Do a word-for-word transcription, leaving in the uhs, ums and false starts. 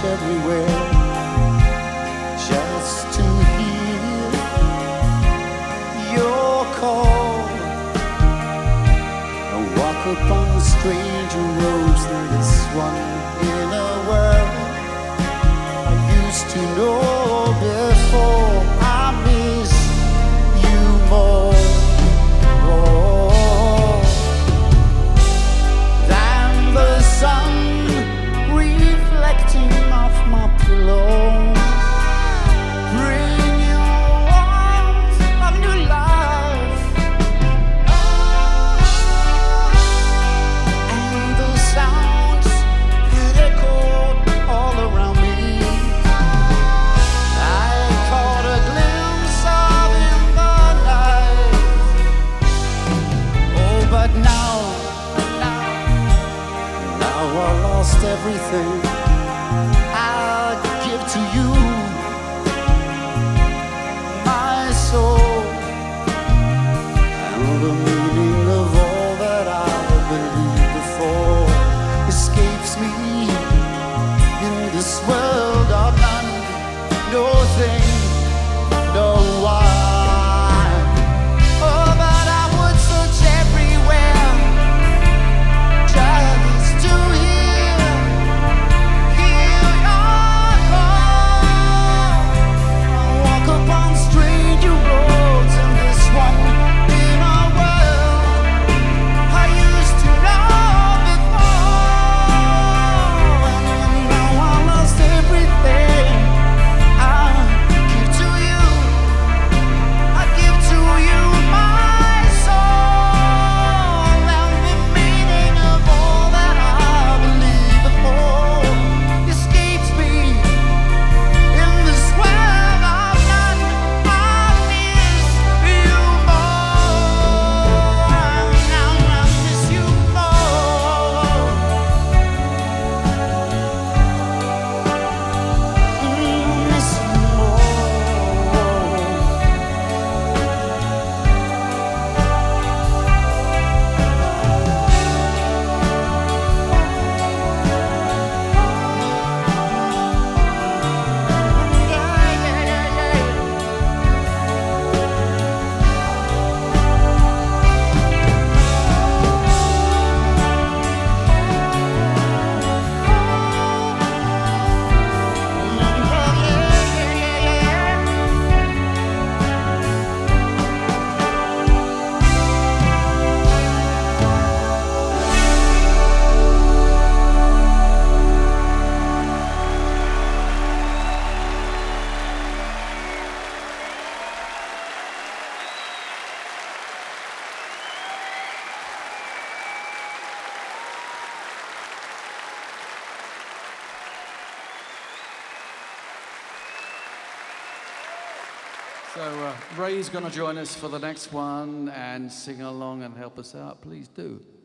everywhere just to hear your call. I walk upon stranger roads than this one in a world I used to know before. I miss you more than the sun reflecting off my pillow. Bring your warmth of new life and the sounds that echoed all around me. I caught a glimpse of in the night. Oh, but now, now, now I lost everything. I'll give to you my soul and the meaning of all that I believed before escapes me in this world of none, no thing, no why. Oh, but I would search everywhere just to hear, hear your call. I walk upon stranger roads in this one in a world I used to know before. And now I lost everything. I give to you, I give to you my soul and the meaning of all that I believed before escapes me in this world of none. I miss you more. Now I miss you more. Mm, miss you more. So uh, Ray's going to join us for the next one and sing along and help us out. Please do.